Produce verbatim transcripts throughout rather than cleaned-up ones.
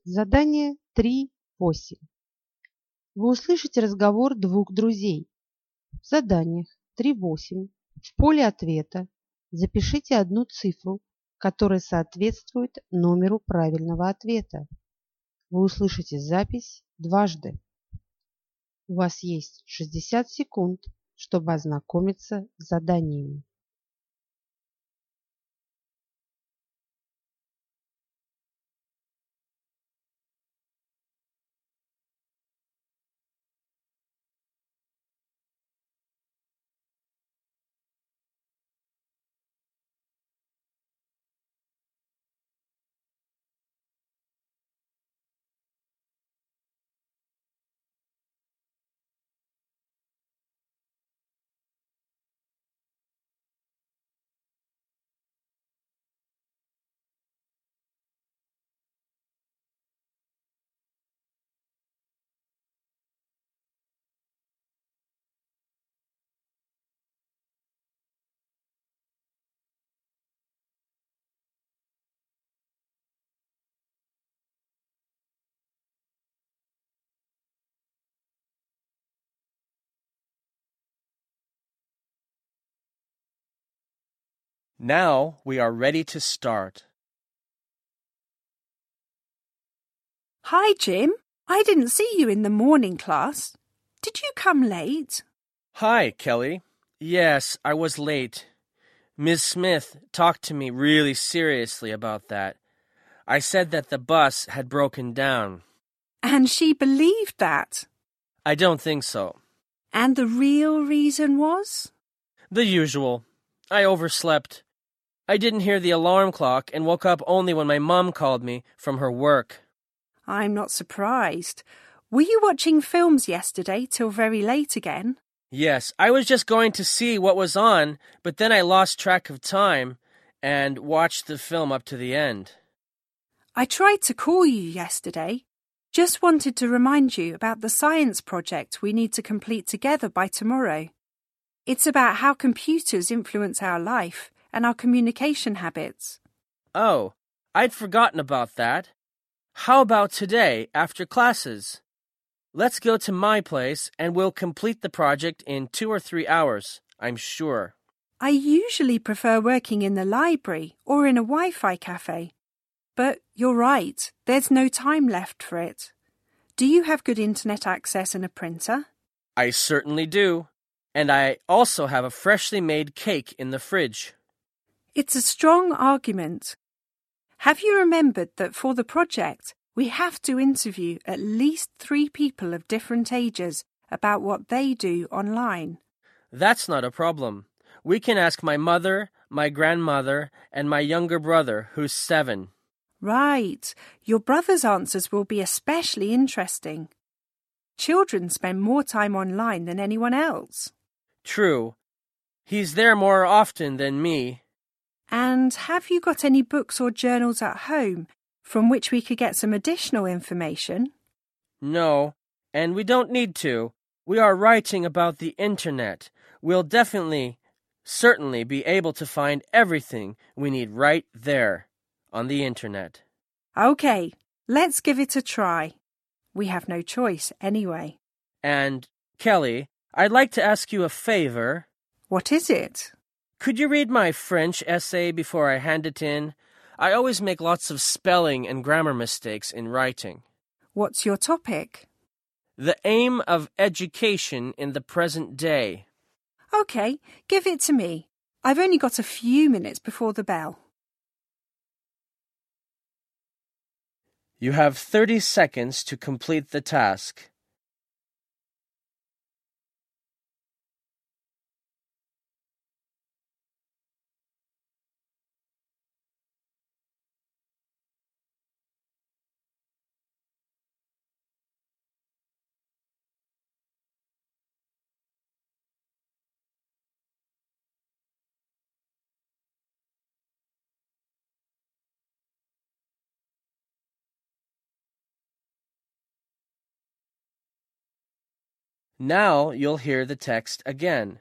Задание три восемь. Вы услышите разговор двух друзей. В заданиях три восемь в поле ответа запишите одну цифру, которая соответствует номеру правильного ответа. Вы услышите запись дважды. У вас есть шестьдесят секунд, чтобы ознакомиться с заданиями. Now we are ready to start. Hi, Jim. I didn't see you in the morning class. Did you come late? Hi, Kelly. Yes, I was late. Miss Smith talked to me really seriously about that. I said that the bus had broken down. And she believed that. I don't think so. And the real reason was? The usual. I overslept. I didn't hear the alarm clock and woke up only when my mom called me from her work. I'm not surprised. Were you watching films yesterday till very late again? Yes, I was just going to see what was on, but then I lost track of time and watched the film up to the end. I tried to call you yesterday. Just wanted to remind you about the science project we need to complete together by tomorrow. It's about how computers influence our life and our communication habits. Oh, I'd forgotten about that. How about today, after classes? Let's go to my place and we'll complete the project in two or three hours, I'm sure. I usually prefer working in the library or in a Wi-Fi cafe. But you're right, there's no time left for it. Do you have good internet access and a printer? I certainly do. And I also have a freshly made cake in the fridge. It's a strong argument. Have you remembered that for the project, we have to interview at least three people of different ages about what they do online? That's not a problem. We can ask my mother, my grandmother, and my younger brother, who's seven. Right. Your brother's answers will be especially interesting. Children spend more time online than anyone else. True. He's there more often than me. And have you got any books or journals at home from which we could get some additional information? No, and we don't need to. We are writing about the internet. We'll definitely, certainly be able to find everything we need right there on the internet. Okay, let's give it a try. We have no choice anyway. And, Kelly, I'd like to ask you a favor. What is it? Could you read my French essay before I hand it in? I always make lots of spelling and grammar mistakes in writing. What's your topic? The aim of education in the present day. Okay, give it to me. I've only got a few minutes before the bell. You have thirty seconds to complete the task. Now you'll hear the text again.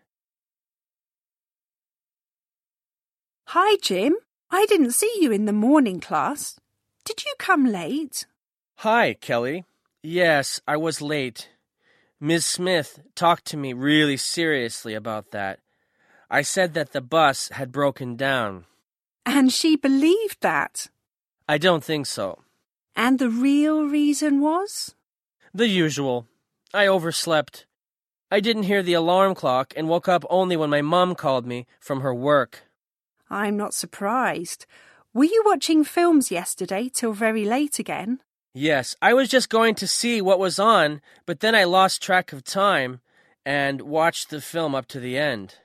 Hi, Jim. I didn't see you in the morning class. Did you come late? Hi, Kelly. Yes, I was late. Miss Smith talked to me really seriously about that. I said that the bus had broken down. And she believed that. I don't think so. And the real reason was? The usual. I overslept. I didn't hear the alarm clock and woke up only when my mom called me from her work. I'm not surprised. Were you watching films yesterday till very late again? Yes, I was just going to see what was on, but then I lost track of time and watched the film up to the end.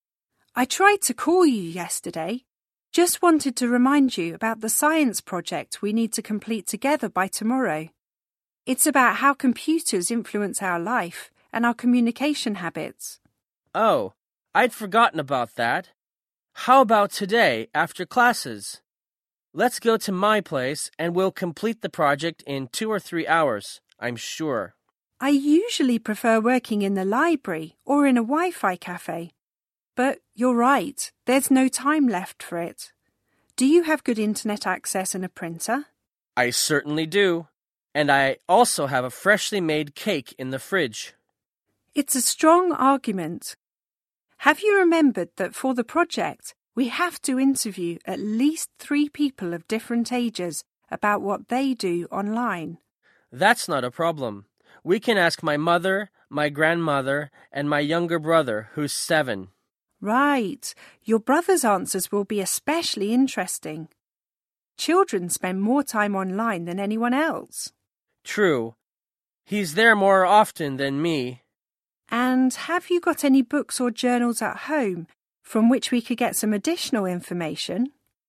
I tried to call you yesterday. Just wanted to remind you about the science project we need to complete together by tomorrow. It's about how computers influence our life and our communication habits. Oh, I'd forgotten about that. How about today, after classes? Let's go to my place and we'll complete the project in two or three hours, I'm sure. I usually prefer working in the library or in a Wi-Fi cafe. But you're right, there's no time left for it. Do you have good internet access and a printer? I certainly do. And I also have a freshly made cake in the fridge. It's a strong argument. Have you remembered that for the project, we have to interview at least three people of different ages about what they do online? That's not a problem. We can ask my mother, my grandmother, and my younger brother, who's seven. Right. Your brother's answers will be especially interesting. Children spend more time online than anyone else. True. He's there more often than me. And have you got any books or journals at home from which we could get some additional information?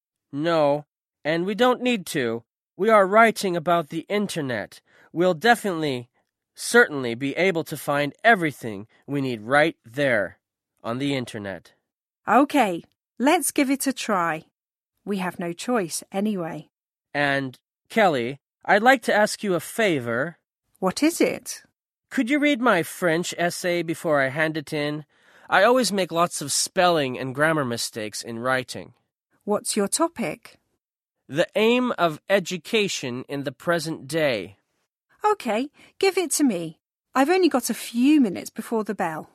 No, and we don't need to. We are writing about the internet. We'll definitely, certainly be able to find everything we need right there on the internet. Okay, let's give it a try. We have no choice anyway. And, Kelly, I'd like to ask you a favor. What is it? Could you read my French essay before I hand it in? I always make lots of spelling and grammar mistakes in writing. What's your topic? The aim of education in the present day. Okay, give it to me. I've only got a few minutes before the bell.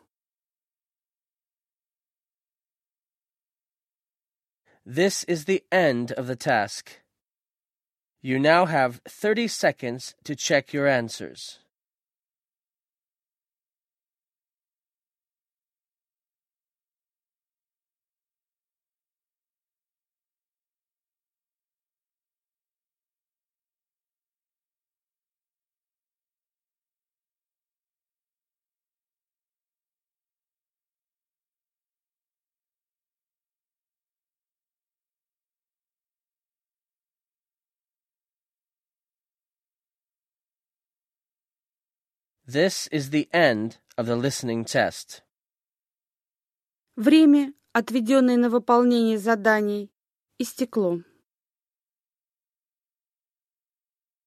This is the end of the task. You now have thirty seconds to check your answers. This is the end of the listening test. Время, отведенное на выполнение заданий, истекло.